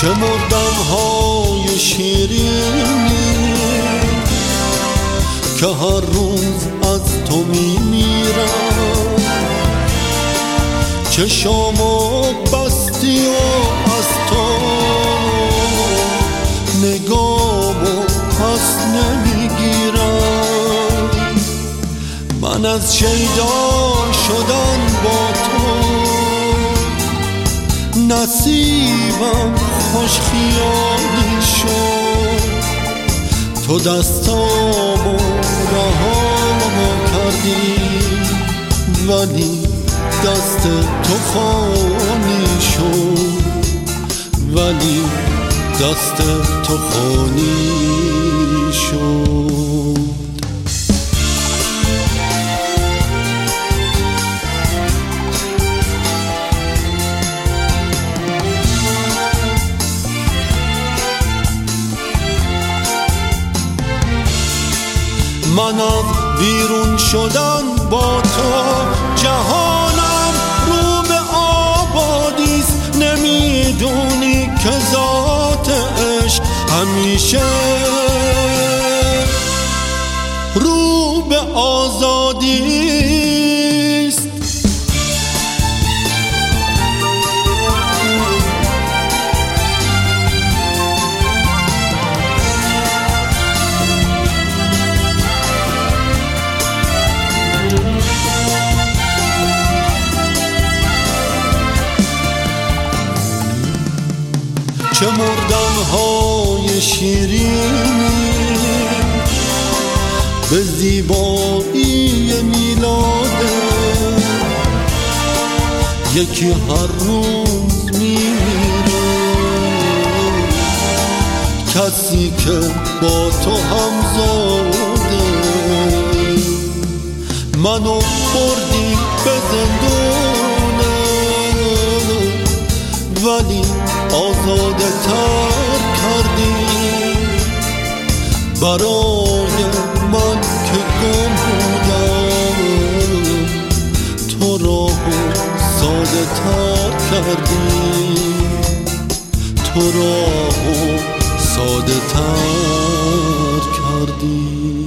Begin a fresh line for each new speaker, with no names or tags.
مردم های شیرینی که هر روز از تو میمیرم، چشامو بستی و از تو نگامو پس نمیگیرم. من از شیدا شدن با تو نصیبم خوش خیالی شد. تو دستامو رهامو کردی ولی دست تو خالی شد، ولی دست تو خالی شد. من از بیرون شدن با تو جهانم رو به آبادیست. نمیدونی که ذات عشق همیشه رو به آزادیست. چه مردم های شیرینی به زیبایی میلاده، یکی هر روز میمیره. کسی که با تو همزاده منو بردی به زندونه، ولی آزاده تر کردی. برای من که گم بودم تو راهو ساده تر کردی، تو راهو ساده تر کردی.